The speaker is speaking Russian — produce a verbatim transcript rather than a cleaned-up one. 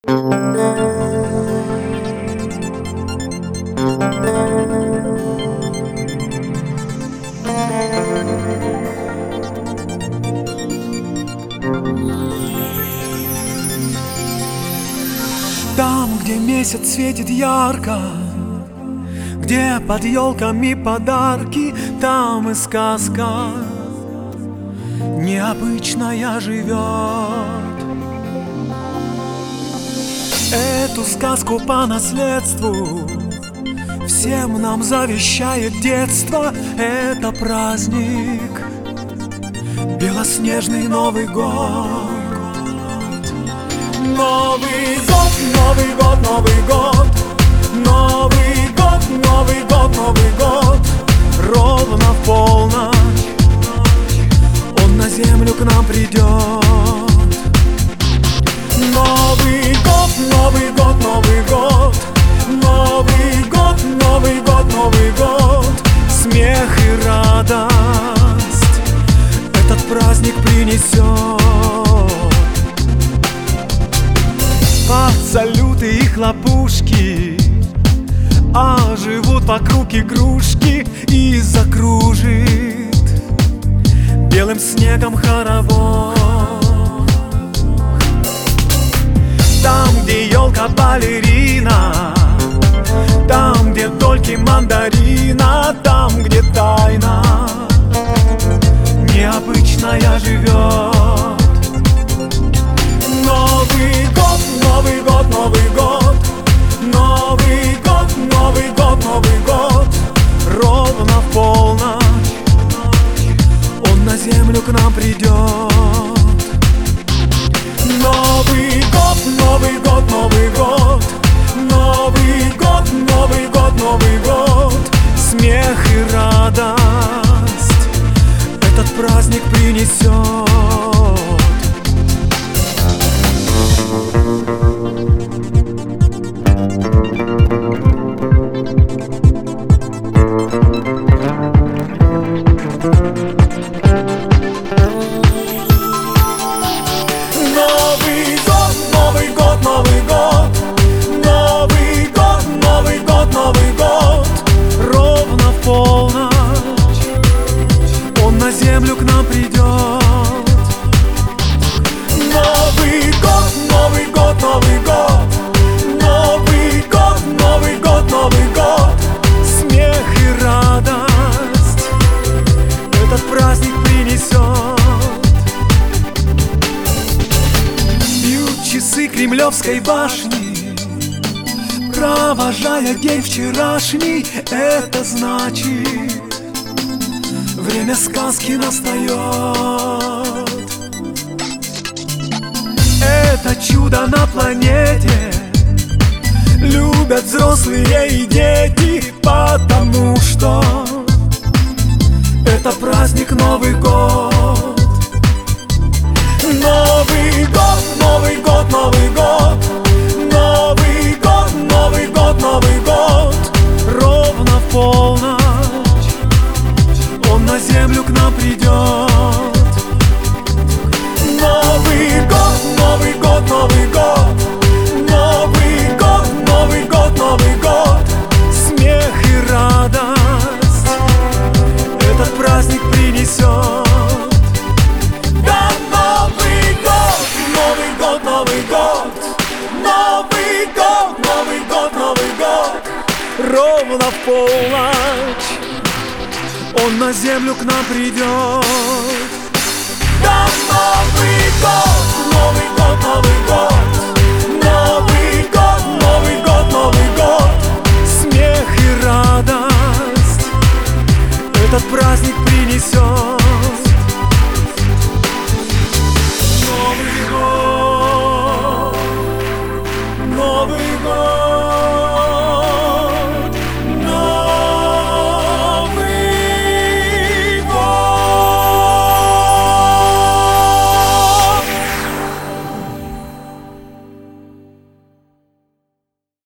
Там, где месяц светит ярко, где под елками подарки, там и сказка необычная живет. Эту сказку по наследству всем нам завещает детство. Это праздник, белоснежный Новый год. Новый год, Новый год, Новый год, Новый год, Новый год, Новый год. Ровно в полночь он на землю к нам придет. Новый год, Новый год, Новый год, Новый год, Новый год, Новый год. Смех и радость этот праздник принесет. Под салюты и хлопушки, а живут вокруг игрушки, и закружит белым снегом хоровод. Там, где елка балерина, там, где только мандарина, там, где тайна необычная живет. Новый год, Новый год, Новый год, Новый год, Новый год, Новый год. Ровно в полночь он на землю к нам придет. Новый год, Новый год, Новый год, Новый год, Новый год, Новый год. Смех и радость этот праздник принесет. Новый год, Новый год, Новый год, Новый год, Новый год, Новый год. Ровно в полночь он на землю к нам придет. Новый год, Новый год, Новый год, Новый год, Новый год, Новый год. Смех и радость этот праздник принесет. Бьют часы Кремлевской башни, провожая день вчерашний. Это значит, время сказки настает. Это чудо на планете любят взрослые и дети, потому что это праздник Новый год. Новый год, Новый год, Новый год, Новый год, Новый год, Новый год. Ровно в полночь он на землю к нам придет. Новый год, Новый год, Новый год, Новый год, Новый год, Новый год. Смех и радость этот праздник принесет. Да, Новый год, Новый год, Новый год, Новый год, Новый год, Новый год. Ровно в полночь он на землю к нам придет. Да,